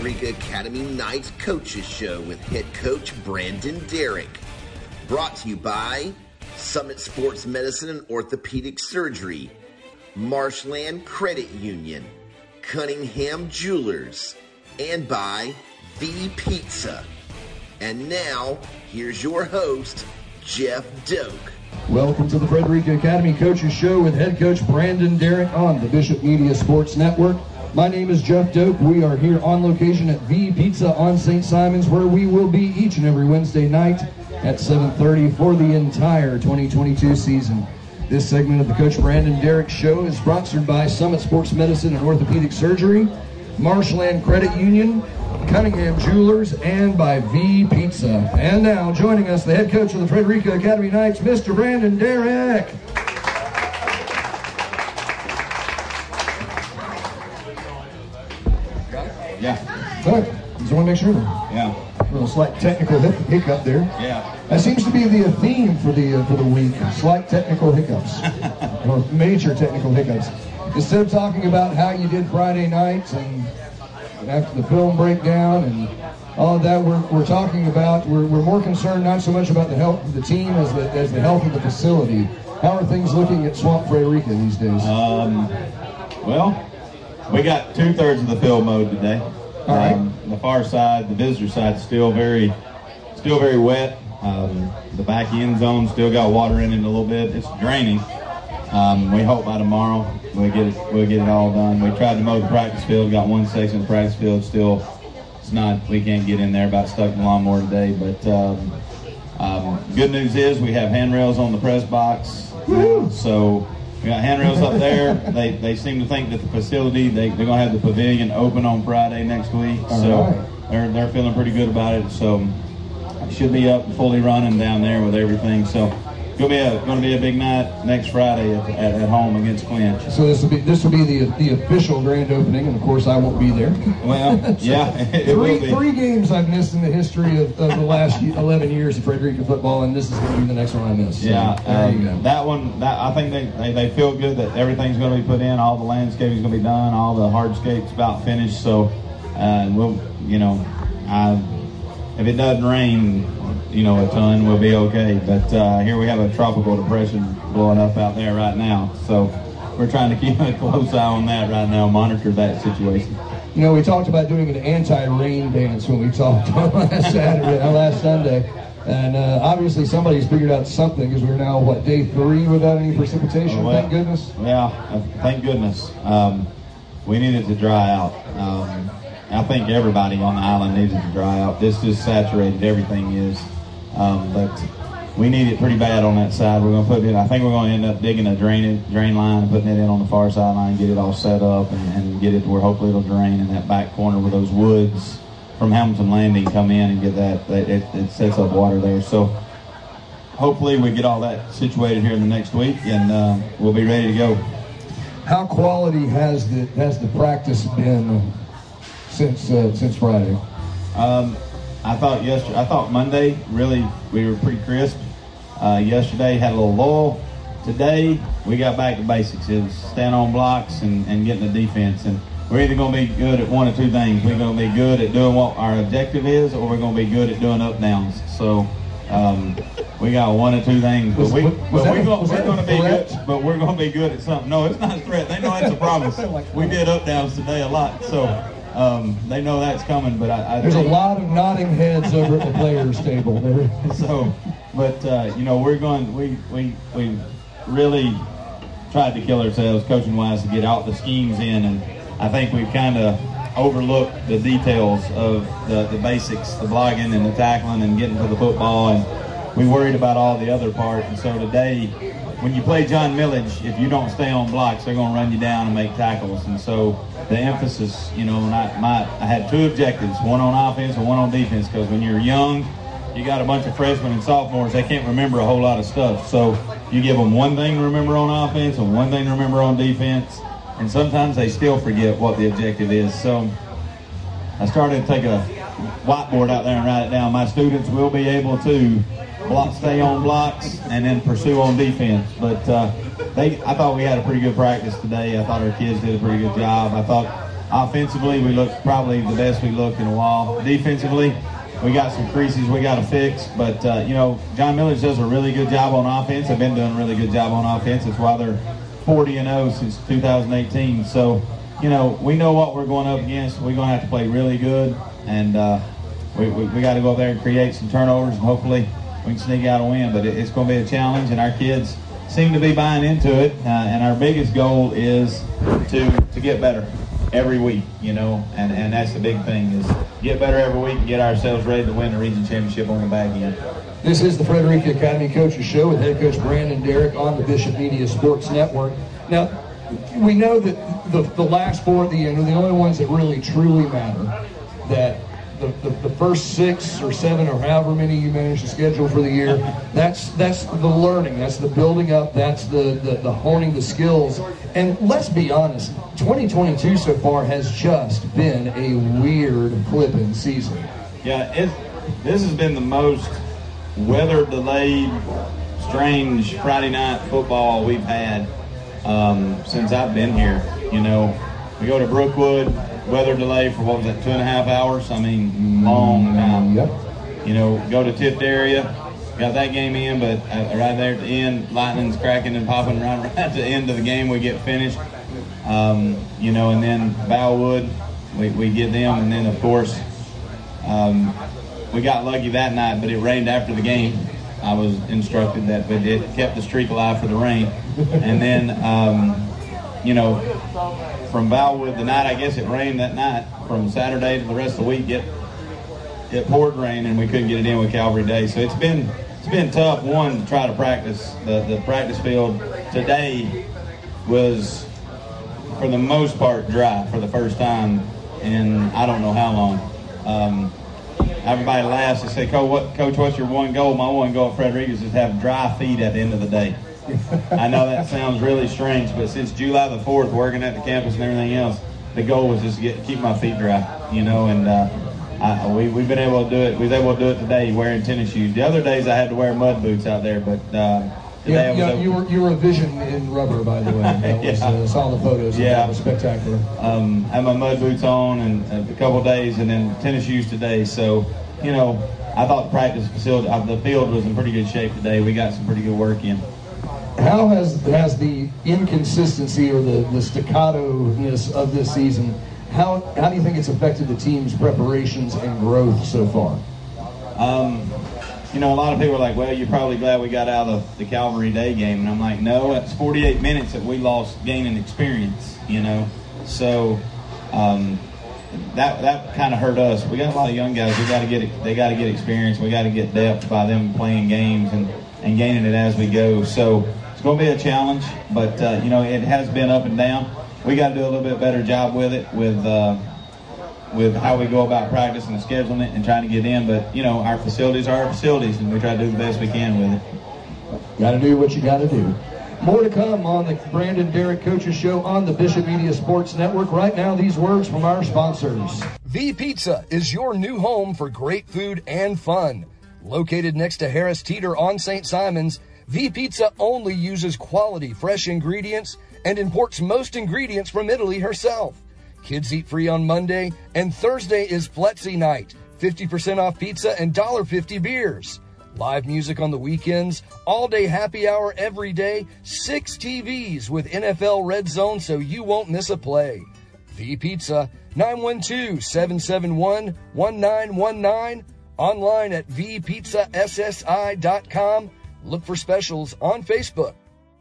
Frederica Academy Night Coaches Show with head coach Brandon Derrick. Brought to you by Summit Sports Medicine and Orthopedic Surgery, Marshland Credit Union, Cunningham Jewelers, and by V Pizza. And now, here's your host, Jeff Doak. Welcome to the Frederica Academy Coaches Show with head coach Brandon Derrick on the Bishop Media Sports Network. My name is Jeff Doak. We are here on location at V Pizza on St. Simon's, where we will be each and every Wednesday night at 7:30 for the entire 2022 season. This segment of the Coach Brandon Derrick Show is sponsored by Summit Sports Medicine and Orthopedic Surgery, Marshland Credit Union, Cunningham Jewelers, and by V Pizza. And now, joining us, the head coach of the Frederica Academy Knights, Mr. Brandon Derrick. Yeah. All right. Just want to make sure. Yeah. A little slight technical hiccup there. Yeah. That seems to be the theme for the week. Slight technical hiccups, or major technical hiccups. Instead of talking about how you did Friday night and after the film breakdown and all of that, we're talking about we're more concerned not so much about the health of the team as the health of the facility. How are things looking at Swamp Frederica these days? Well, we got 2/3 of the field mode today. All right. The far side, the visitor side, is still very wet. The back end zone still got water in it a little bit. It's draining. We hope by tomorrow we'll get it all done. We tried to mow the practice field. Got one section of the practice field. Still, we can't get in there. About stuck in the lawnmower today. But good news is we have handrails on the press box. So we got handrails up there. They seem to think that the facility, they're going to have the pavilion open on Friday next week. They're feeling pretty good about it. So it should be up and fully running down there with everything. So it's going to be a big night next Friday at home against Clinch. So this will be the official grand opening, and of course I won't be there. Well, yeah, it will be. Three games I've missed in the history of the last 11 years of Frederica football, and this is going to be the next one I miss. So yeah, there you go. That one, I think they feel good that everything's going to be put in. All the landscaping's going to be done. All the hardscape's about finished. So we'll, if it doesn't rain, a ton, we'll be okay. But here we have a tropical depression blowing up out there right now. So we're trying to keep a close eye on that right now, monitor that situation. We talked about doing an anti-rain dance when we talked on last Sunday. And obviously somebody's figured out something, because we're now, day 3 without any precipitation, thank goodness? Yeah, thank goodness. We need it to dry out. I think everybody on the island needs it to dry out. This just saturated, everything is. But we need it pretty bad on that side. We're going to put it, I think we're going to end up digging a drain line and putting it in on the far sideline, get it all set up, and get it to where hopefully it'll drain in that back corner where those woods from Hamilton Landing come in and get that it sets up water there. So hopefully we get all that situated here in the next week, and we'll be ready to go. How quality has the practice been since Friday? I thought Monday, really, we were pretty crisp. Yesterday had a little lull. Today, we got back to basics. It was stand on blocks and getting the defense. And we're either going to be good at one or two things. We're going to be good at doing what our objective is, or we're going to be good at doing up downs. So we got one or two things. But we're going to be good. But we're going to be good at something. No, it's not a threat. They know that's a promise. We did up downs today a lot. So they know that's coming. But there's a lot of nodding heads over at the players' table there. So, but we really tried to kill ourselves coaching wise to get all the schemes in, and I think we've kind of overlooked the details of the basics, the blocking and the tackling and getting to the football, and we worried about all the other part. And so today, when you play John Millage, if you don't stay on blocks, they're going to run you down and make tackles. And so the emphasis, I had two objectives, one on offense and one on defense, because when you're young, you got a bunch of freshmen and sophomores, they can't remember a whole lot of stuff. So you give them one thing to remember on offense and one thing to remember on defense, and sometimes they still forget what the objective is. So I started to take a whiteboard out there and write it down. My students will be able to stay on blocks and then pursue on defense. But I thought we had a pretty good practice today. I thought our kids did a pretty good job. I thought Offensively, we look probably the best we looked in a while. Defensively, we got some creases we got to fix, but John Millers does a really good job on offense. They've been doing a really good job on offense. That's why they're 40-0 since 2018. So, we know what we're going up against. We're going to have to play really good, and we got to go up there and create some turnovers, and hopefully we can sneak out a win. But it's going to be a challenge, and our kids seem to be buying into it. And our biggest goal is to get better every week, and that's the big thing, is get better every week and get ourselves ready to win the region championship on the back end. This is the Frederica Academy Coaches Show with head coach Brandon Derrick on the Bishop Media Sports Network. Now, we know that the last four at the end are the only ones that really truly matter, that the first 6 or 7 or however many you manage to schedule for the year, that's the learning, that's the building up, that's the honing the skills. And let's be honest, 2022 so far has just been a weird flipping season. Yeah, this has been the most weather delayed, strange Friday night football we've had since I've been here. We go to Brookwood, weather delay for 2.5 hours? I mean, long time. Yep. Go to Tift area, got that game in, but right there at the end, lightning's cracking and popping right at the end of the game. We get finished, and then Bellwood, we get them, and then of course we got lucky that night, but it rained after the game. I was instructed that, but it kept the streak alive for the rain. And then, from Bellwood, the night I guess it rained that night, from Saturday to the rest of the week, it poured rain and we couldn't get it in with Calvary Day. So it's been tough, one, to try to practice. The practice field today was, for the most part, dry for the first time in I don't know how long. Everybody laughs and say, Coach, what's your one goal? My one goal at Frederica is to have dry feet at the end of the day. I know that sounds really strange, but since July the 4th, working at the campus and everything else, the goal was just to keep my feet dry, and we've been able to do it. We was able to do it today wearing tennis shoes. The other days I had to wear mud boots out there, but today you were a vision in rubber, by the way. That was, saw the photos. That was spectacular. Had my mud boots on and a couple days, and then tennis shoes today. So, I thought the practice facility, the field was in pretty good shape today. We got some pretty good work in. How has the inconsistency or the staccato-ness of this season, how do you think it's affected the team's preparations and growth so far? A lot of people are like, well, you're probably glad we got out of the Calvary Day game. And I'm like, no, it's 48 minutes that we lost gaining experience, So that kind of hurt us. We got a lot of young guys. They got to get experience. We got to get depth by them playing games and gaining it as we go. So it's going to be a challenge, but it has been up and down. We got to do a little bit better job with it, with how we go about practicing and scheduling it and trying to get in. But our facilities are our facilities, and we try to do the best we can with it. Got to do what you got to do. More to come on the Brandon Derrick Coaches Show on the Bishop Media Sports Network. Right now, these words from our sponsors. V Pizza is your new home for great food and fun. Located next to Harris Teeter on St. Simons, V Pizza only uses quality fresh ingredients and imports most ingredients from Italy herself. Kids eat free on Monday, and Thursday is Flexi night. 50% off pizza and $1.50 beers. Live music on the weekends, all-day happy hour every day, 6 TVs with NFL Red Zone so you won't miss a play. V Pizza, 912-771-1919, online at vpizzassi.com. Look for specials on Facebook.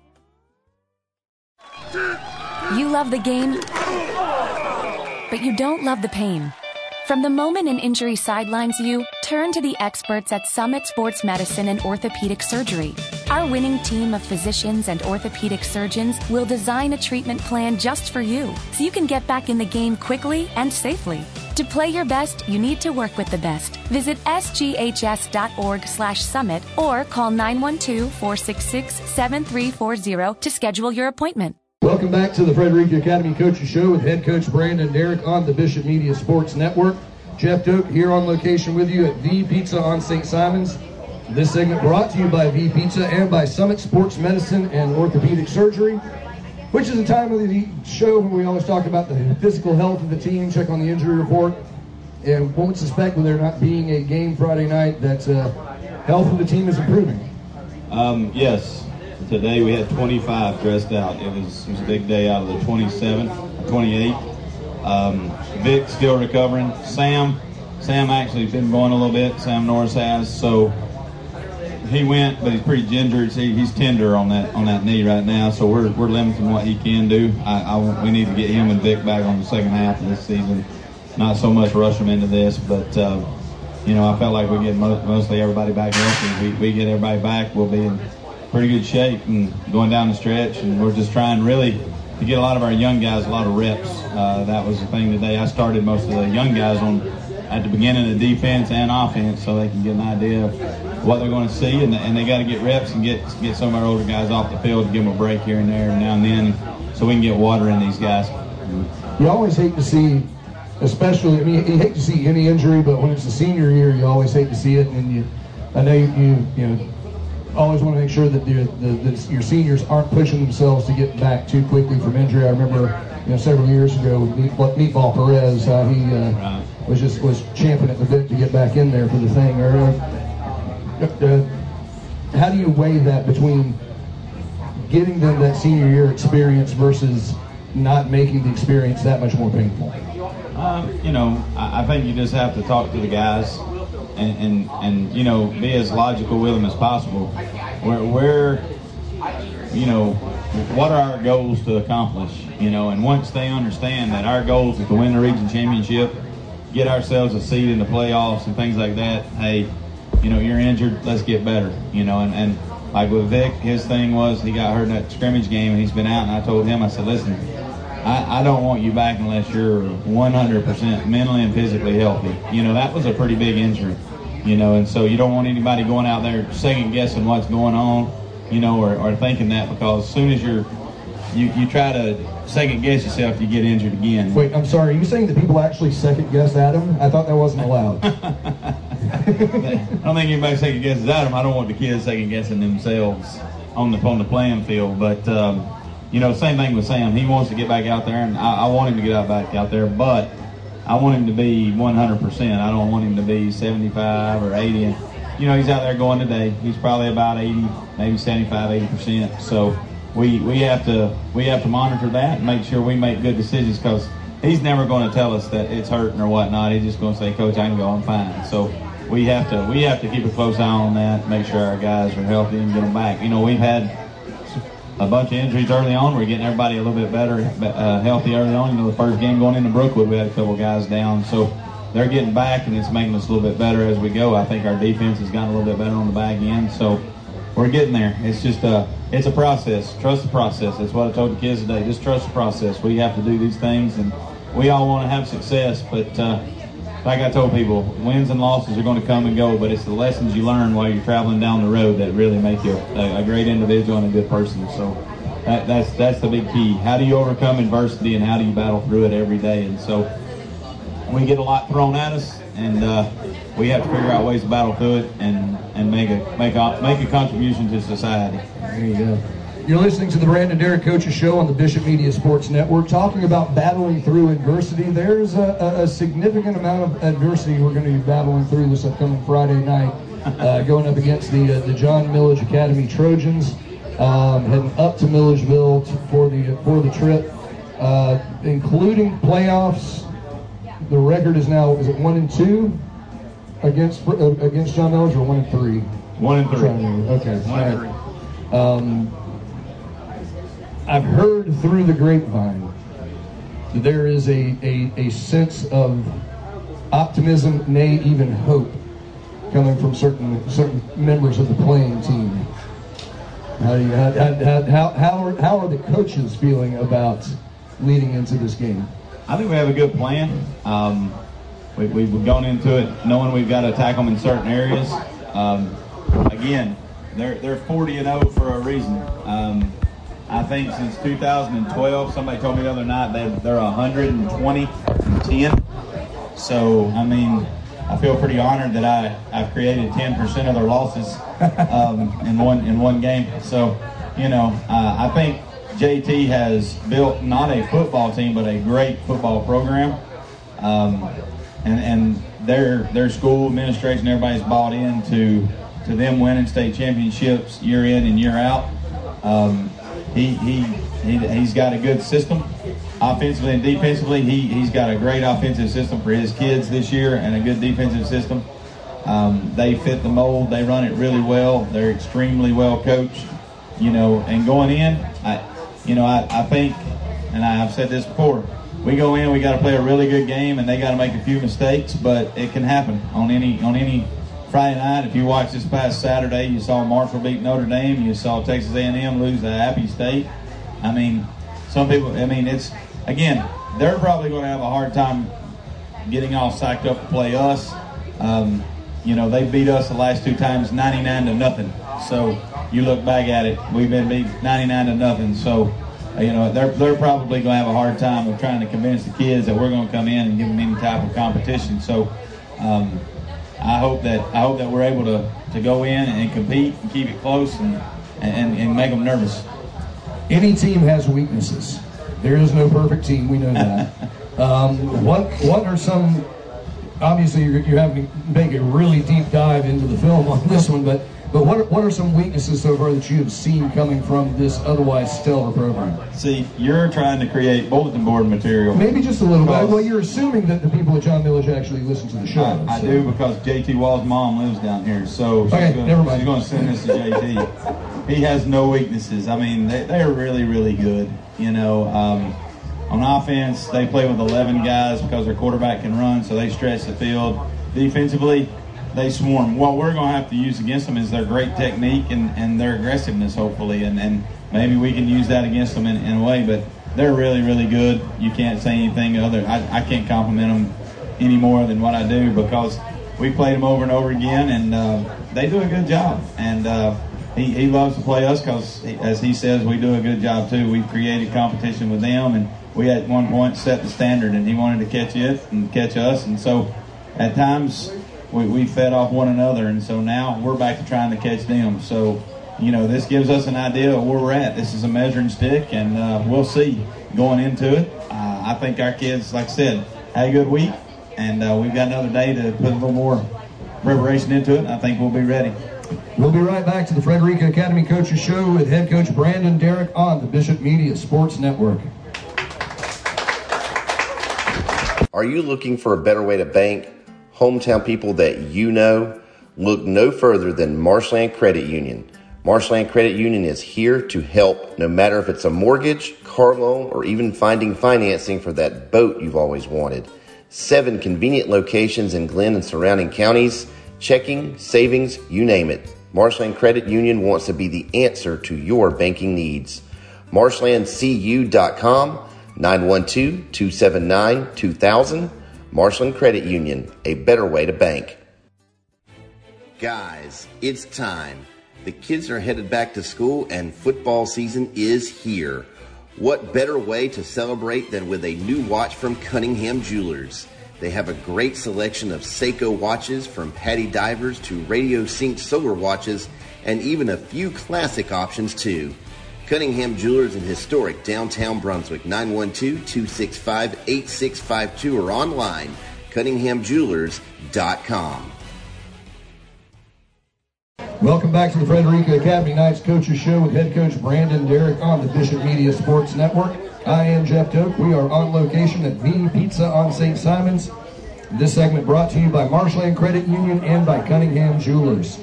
You love the game, but you don't love the pain. From the moment an injury sidelines you, turn to the experts at Summit Sports Medicine and Orthopedic Surgery. Our winning team of physicians and orthopedic surgeons will design a treatment plan just for you, so you can get back in the game quickly and safely. To play your best, you need to work with the best. Visit sghs.org/summit or call 912-466-7340 to schedule your appointment. Welcome back to the Frederica Academy Coaches Show with head coach Brandon Derrick on the Bishop Media Sports Network. Jeff Doak here on location with you at V Pizza on St. Simons. This segment brought to you by V Pizza and by Summit Sports Medicine and Orthopedic Surgery. which is a time of the show when we always talk about the physical health of the team, check on the injury report, and one would suspect with there not being a game Friday night that health of the team is improving. Yes. Today we had 25 dressed out. It was a big day out of the 28. Vic still recovering. Sam actually been going a little bit. Sam Norris has. So he went, but he's pretty gingered. He's tender on that knee right now. So we're limiting what he can do. We need to get him and Vic back on the second half of this season. Not so much rush them into this, but I felt like we get mostly everybody back healthy. We get everybody back, we'll be in pretty good shape and going down the stretch. And we're just trying really to get a lot of our young guys a lot of reps. That was the thing today. I started most of the young guys at the beginning of defense and offense so they can get an idea of what they're going to see, and they got to get reps and get some of our older guys off the field to give them a break here and there now and then so we can get water in these guys. You always hate to see, especially, you hate to see any injury, but when it's the senior year, you always hate to see it. And I know you always want to make sure that your seniors aren't pushing themselves to get back too quickly from injury. I remember, several years ago with Meatball Perez, he was champing at the bit to get back in there for the thing. How do you weigh that between getting them that senior year experience versus not making the experience that much more painful? I think you just have to talk to the guys and be as logical with them as possible. What are our goals to accomplish? And once they understand that our goals is to win the region championship, get ourselves a seed in the playoffs and things like that, hey, you're injured, let's get better. And like with Vic, his thing was he got hurt in that scrimmage game and he's been out, and I told him, I said, listen, I don't want you back unless you're 100% mentally and physically healthy. That was a pretty big injury, and so you don't want anybody going out there second guessing what's going on, or thinking that, because as soon as you try to second guess yourself, you get injured again. Wait, I'm sorry, are you saying that people actually second guess Adam? I thought that wasn't allowed. I don't think anybody second guesses Adam. I don't want the kids second guessing themselves on the playing field, but same thing with Sam. He wants to get back out there, and I want him to get back out there, but I want him to be 100%. I don't want him to be 75 or 80. And, he's out there going today. He's probably about 80, maybe 75, 80%. So we have to monitor that and make sure we make good decisions, because he's never going to tell us that it's hurting or whatnot. He's just going to say, Coach, I can go, I'm fine. So we have to keep a close eye on that, make sure our guys are healthy and get them back. We've had a bunch of injuries early on. We're getting everybody a little bit better, healthy early on. The first game going into Brookwood, we had a couple guys down. So they're getting back, and it's making us a little bit better as we go. I think our defense has gotten a little bit better on the back end. So we're getting there. It's just it's a process. Trust the process. That's what I told the kids today. Just trust the process. We have to do these things, and we all want to have success. But like I told people, wins and losses are going to come and go, but it's the lessons you learn while you're traveling down the road that really make you a great individual and a good person. So that's the big key. How do you overcome adversity, and how do you battle through it every day? And so we get a lot thrown at us, and we have to figure out ways to battle through it and make a contribution to society. There you go. You're listening to the Brandon Derrick Coaches Show on the Bishop Media Sports Network, talking about battling through adversity. There's a significant amount of adversity we're going to be battling through this upcoming Friday night, going up against the John Millage Academy Trojans, heading up to Milledgeville for the trip, including playoffs. The record is now, is it 1-2 against John Millage, or 1-3? 1-3. Okay. 1-3. I've heard through the grapevine that there is a sense of optimism, nay, even hope, coming from certain members of the playing team. How are the coaches feeling about leading into this game? I think we have a good plan. We've gone into it knowing we've got to attack them in certain areas. Again, they're 40-0 for a reason. I think since 2012, somebody told me the other night they're 120-10. So, I feel pretty honored that I've created 10% of their losses in one game. So, I think JT has built not a football team, but a great football program. And their school administration, everybody's bought into them winning state championships year in and year out. He's got a good system, offensively and defensively. He's got a great offensive system for his kids this year and a good defensive system. They fit the mold. They run it really well. They're extremely well coached, and going in, I think, and I've said this before, we go in, we got to play a really good game, and they got to make a few mistakes, but it can happen on any Friday night. If you watch this past Saturday, you saw Marshall beat Notre Dame. You saw Texas A&M lose to Appy State. I mean, some people, it's, again, they're probably going to have a hard time getting all psyched up to play us. They beat us the last 2 times 99-0. So you look back at it, we've been beat 99-0. So, they're probably going to have a hard time of trying to convince the kids that we're going to come in and give them any type of competition. So I hope that we're able to go in and compete and keep it close and make them nervous. Any team has weaknesses. There is no perfect team. We know that. What are some? Obviously, you're having to make a really deep dive into the film on this one, but what are some weaknesses so far that you have seen coming from this otherwise stellar program? See, you're trying to create bulletin board material. Maybe just a little bit. Well, you're assuming that the people at John Milledge actually listen to the show. I do, because JT Wall's mom lives down here, so she's going to send this to JT. He has no weaknesses. I mean, they're really, really good. On offense, they play with 11 guys because their quarterback can run, so they stretch the field. Defensively, they swarm. What we're going to have to use against them is their great technique and their aggressiveness, hopefully, and maybe we can use that against them in a way, but they're really, really good. You can't say anything other. I can't compliment them any more than what I do, because we played them over and over again, and they do a good job. And he loves to play us because, as he says, we do a good job too. We've created competition with them, and we at one point set the standard, and he wanted to catch it and catch us. And so at times we fed off one another, and so now we're back to trying to catch them. So, this gives us an idea of where we're at. This is a measuring stick, and we'll see going into it. I think our kids, like I said, had a good week, and we've got another day to put a little more preparation into it, and I think we'll be ready. We'll be right back to the Frederica Academy Coaches Show with head coach Brandon Derrick on the Bishop Media Sports Network. Are you looking for a better way to bank? Hometown people that you know? Look no further than Marshland Credit Union. Marshland Credit Union is here to help, no matter if it's a mortgage, car loan, or even finding financing for that boat you've always wanted. 7 convenient locations in Glenn and surrounding counties. Checking, savings, you name it. Marshland Credit Union wants to be the answer to your banking needs. MarshlandCU.com, 912-279-2000. Marshland Credit Union, a better way to bank. Guys, it's time. The kids are headed back to school and football season is here. What better way to celebrate than with a new watch from Cunningham Jewelers? They have a great selection of Seiko watches, from Patty Divers to Radio Synced solar watches, and even a few classic options too. Cunningham Jewelers in historic downtown Brunswick, 912-265-8652, or online, CunninghamJewelers.com. Welcome back to the Frederica Academy Knights Coaches Show with head coach Brandon Derrick on the Bishop Media Sports Network. I am Jeff Doak. We are on location at V Pizza on St. Simons. This segment brought to you by Marshland Credit Union and by Cunningham Jewelers.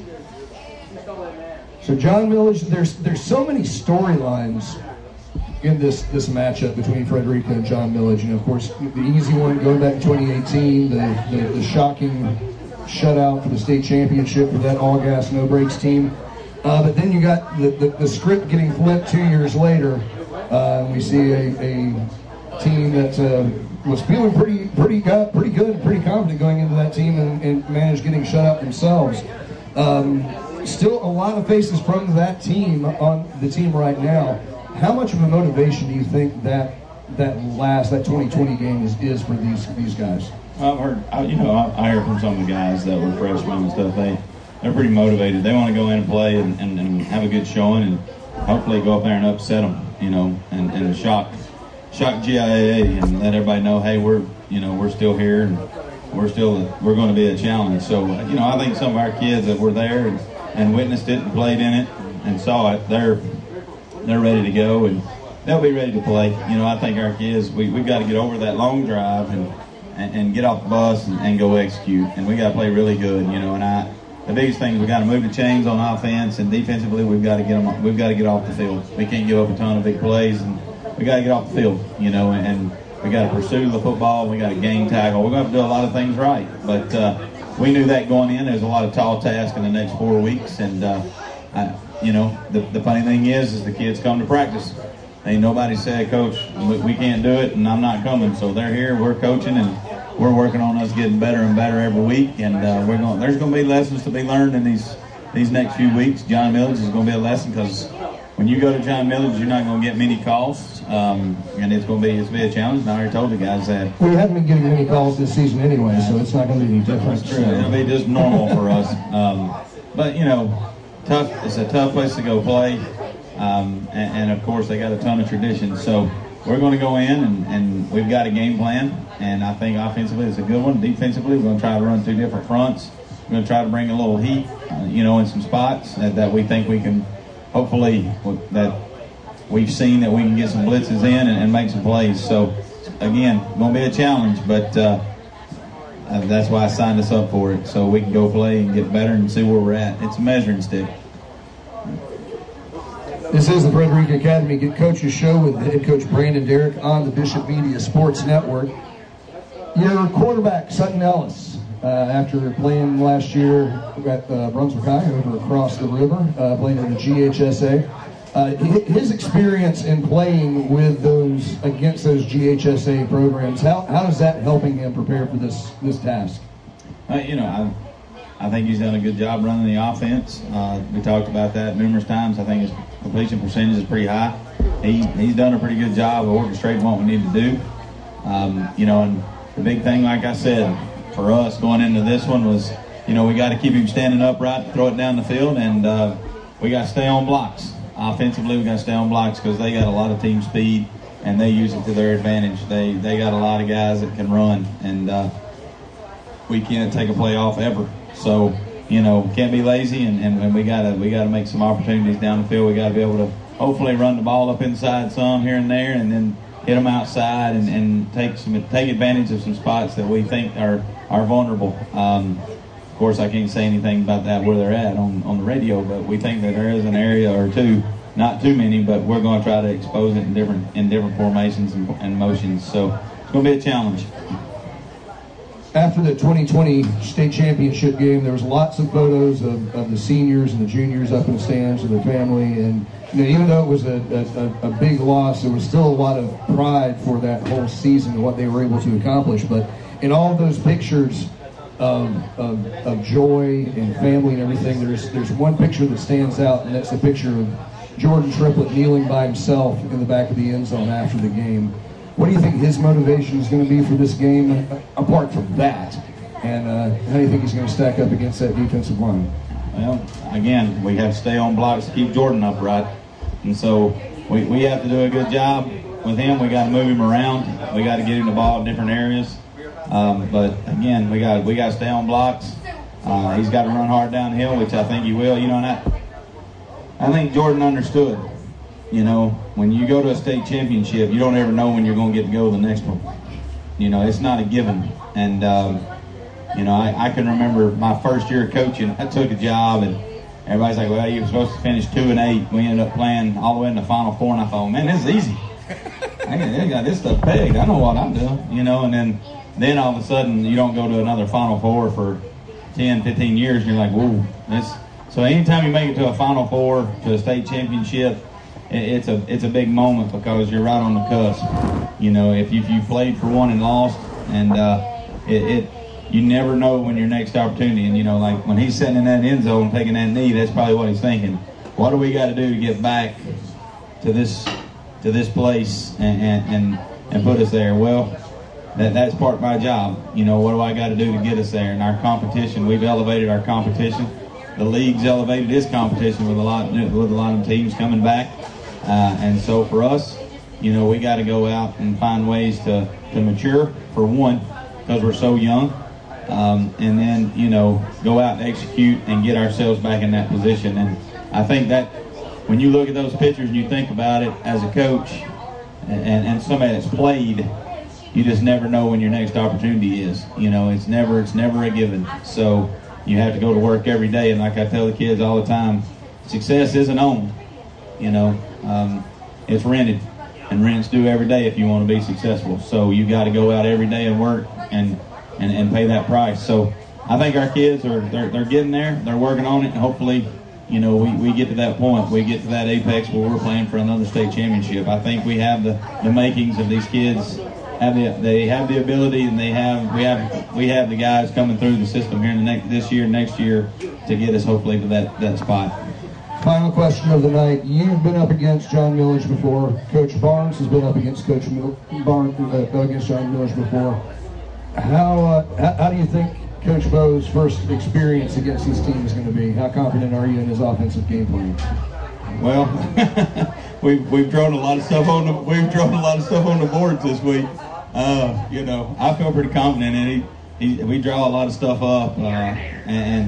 So John Milledge, there's so many storylines in this matchup between Frederica and John Milledge. Of course, the easy one going back to 2018, the shocking shutout for the state championship with that all-gas, no-brakes team. But then you got the script getting flipped 2 years later. We see a team that was feeling pretty good, pretty confident going into that team, and managed getting shut out themselves. Still a lot of faces from that team on the team right now. How much of a motivation do you think that 2020 game is for these guys? I heard from some of the guys that were freshmen and stuff. They're pretty motivated. They want to go in and play and have a good showing, and hopefully go up there and upset them. you know, and shock GIAA and let everybody know, hey, we're still here and we're going to be a challenge. So, you know, I think some of our kids that were there and witnessed it and played in it and saw it, they're ready to go and they'll be ready to play. You know, I think our kids, we've got to get over that long drive and get off the bus and go execute. And we got to play really good, you know. And the biggest thing is we got to move the chains on offense, and defensively we've got to get off the field. We can't give up a ton of big plays, and we got to get off the field, you know. And we got to pursue the football. We got to game tackle. We're going to have to do a lot of things right. But we knew that going in. There's a lot of tall tasks in the next 4 weeks, and you know, the funny thing is the kids come to practice. Ain't nobody said, Coach, we can't do it, and I'm not coming. So they're here, we're coaching, and we're working on us getting better and better every week. And there's going to be lessons to be learned in these next few weeks. John Millage is going to be a lesson because when you go to John Millage, you're not going to get many calls, and it's going to be a challenge. And I already told the guys that. We haven't been getting many calls this season anyway, so it's not going to be any different. That's true. It'll be just normal for us. But you know, it's a tough place to go play. And of course they got a ton of traditions, so we're going to go in and we've got a game plan, and I think offensively it's a good one. Defensively we're going to try to run 2 different fronts. We're going to try to bring a little heat, you know, in some spots that we think we can, hopefully that we've seen that we can get some blitzes in and make some plays. So again, going to be a challenge, but that's why I signed us up for it, so we can go play and get better and see where we're at. It's a measuring stick. This is the Frederica Academy Get Coaches Show with head coach Brandon Derrick on the Bishop Media Sports Network. Your quarterback, Sutton Ellis, after playing last year at Brunswick High over across the river, playing in the GHSA, his experience in playing with against those GHSA programs, how is that helping him prepare for this task? You know, I think he's done a good job running the offense. We talked about that numerous times. I think his completion percentage is pretty high. He's done a pretty good job of orchestrating what we need to do. You know, and the big thing, like I said, for us going into this one was, you know, we got to keep him standing upright, throw it down the field, and we got to stay on blocks. Offensively, we got to stay on blocks because they got a lot of team speed and they use it to their advantage. They got a lot of guys that can run, and we can't take a play off ever. So, you know, can't be lazy, and we gotta make some opportunities down the field. We gotta be able to hopefully run the ball up inside some here and there, and then hit them outside and take advantage of some spots that we think are vulnerable. Of course, I can't say anything about that where they're at on the radio, but we think that there is an area or two, not too many, but we're going to try to expose it in different formations and motions. So it's going to be a challenge. After the 2020 state championship game, there was lots of photos of the seniors and the juniors up in the stands with their family, and you know, even though it was a big loss, there was still a lot of pride for that whole season and what they were able to accomplish. But in all of those pictures of joy and family and everything, there's one picture that stands out, and that's a picture of Jordan Triplett kneeling by himself in the back of the end zone after the game. What do you think his motivation is going to be for this game, apart from that? And how do you think he's going to stack up against that defensive line? Well, again, we have to stay on blocks to keep Jordan upright. And so we have to do a good job with him. We got to move him around. We got to get him the ball in different areas. But again, we got to stay on blocks. He's got to run hard downhill, which I think he will. You know, and I think Jordan understood. You know, when you go to a state championship, you don't ever know when you're going to get to go to the next one. You know, it's not a given. And, you know, I can remember my first year of coaching, I took a job, and everybody's like, well, you're supposed to finish 2-8. We ended up playing all the way in the Final Four, and I thought, man, this is easy. I got this stuff pegged. I know what I'm doing, you know. And then all of a sudden, you don't go to another Final Four for 10, 15 years, and you're like, whoa. So anytime you make it to a Final Four, to a state championship, it's a big moment because you're right on the cusp. You know, if you played for one and lost, and you never know when your next opportunity. And you know, like when he's sitting in that end zone taking that knee, that's probably what he's thinking. What do we got to do to get back to this place and put us there? Well, that's part of my job. You know, what do I got to do to get us there? And our competition, we've elevated our competition. The league's elevated its competition with a lot of teams coming back. And so for us, you know, we got to go out and find ways to mature, for one, because we're so young. And then, you know, go out and execute and get ourselves back in that position. And I think that when you look at those pictures and you think about it as a coach and somebody that's played, you just never know when your next opportunity is. You know, it's never a given. So you have to go to work every day. And like I tell the kids all the time, success isn't owned. You know, it's rented. And rent's due every day if you want to be successful. So you got to go out every day and work and pay that price. So I think our kids they're getting there. They're working on it, and hopefully, you know, we get to that point. We get to that apex where we're playing for another state championship. I think we have the makings of these kids. They have the ability, and we have the guys coming through the system here in this year, next year, to get us hopefully to that spot. Final question of the night. You've been up against John Millage before. Coach Barnes has been up against against John Millage before. How do you think Coach Bo's first experience against this team is going to be? How confident are you in his offensive game plan? Well, we've thrown a lot of stuff on the boards this week. You know, I feel pretty confident in it. We draw a lot of stuff up, and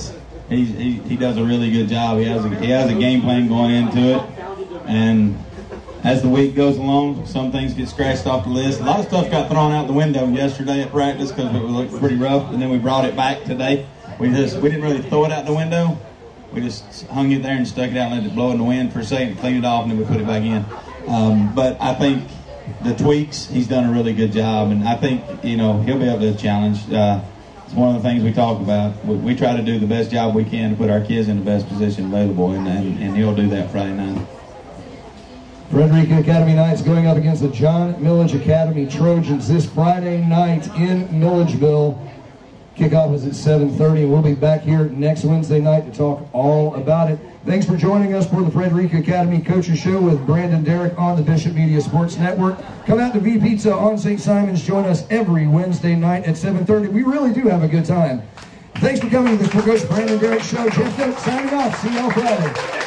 he does a really good job. He has a game plan going into it, and as the week goes along, some things get scratched off the list. A lot of stuff got thrown out the window yesterday at practice because it looked pretty rough, and then we brought it back today. We didn't really throw it out the window. We just hung it there and stuck it out and let it blow in the wind for a second, clean it off, and then we put it back in. But I think the tweaks, he's done a really good job, and I think, you know, he'll be able to challenge. It's one of the things we talk about. We try to do the best job we can to put our kids in the best position available, and he'll do that Friday night. Frederica Academy Knights going up against the John Millage Academy Trojans this Friday night in Milledgeville. Kickoff is at 7:30. We'll be back here next Wednesday night to talk all about it. Thanks for joining us for the Frederica Academy Coaches Show with Brandon Derrick on the Bishop Media Sports Network. Come out to V Pizza on St. Simons. Join us every Wednesday night at 7:30. We really do have a good time. Thanks for coming to the Coach Brandon Derrick Show. Jeff Doak signing off. See y'all Friday.